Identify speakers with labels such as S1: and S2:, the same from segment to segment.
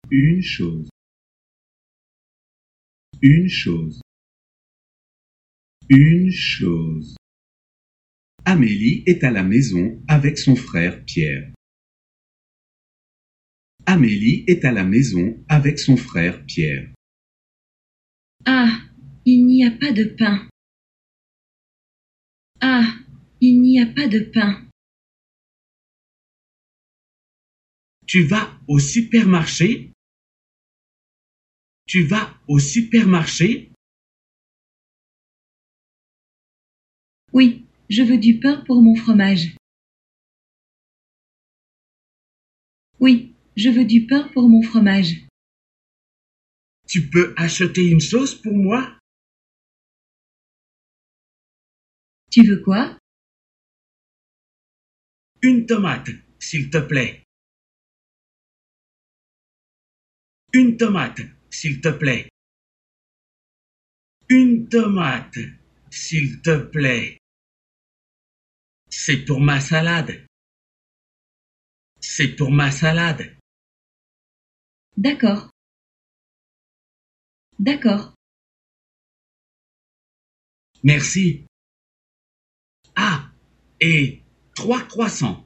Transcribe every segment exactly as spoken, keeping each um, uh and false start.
S1: Une chose. Une chose. Une chose. Amélie est à la maison avec son frère Pierre. Amélie est à la maison avec son frère Pierre.
S2: Ah, il n'y a pas de pain. Ah, il n'y a pas de pain.
S1: Tu vas au supermarché? Tu vas au supermarché?
S2: Oui, je veux du pain pour mon fromage. Oui, je veux du pain pour mon fromage.
S1: Tu peux acheter une sauce pour moi?
S2: Tu veux quoi?
S1: Une tomate, s'il te plaît. Une tomate, s'il te plaît. Une tomate, s'il te plaît. C'est pour ma salade. C'est pour ma salade.
S2: D'accord. D'accord.
S1: Merci. Ah, et trois croissants.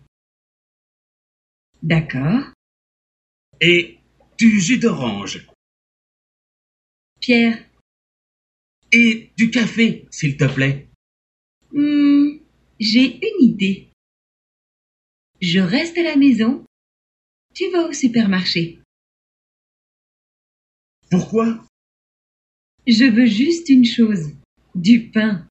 S2: D'accord.
S1: Et du jus d'orange.
S2: Pierre.
S1: Et du café, s'il te plaît.
S2: Hmm, j'ai une idée. Je reste à la maison. Tu vas au supermarché.
S1: Pourquoi?
S2: Je veux juste une chose. Du pain.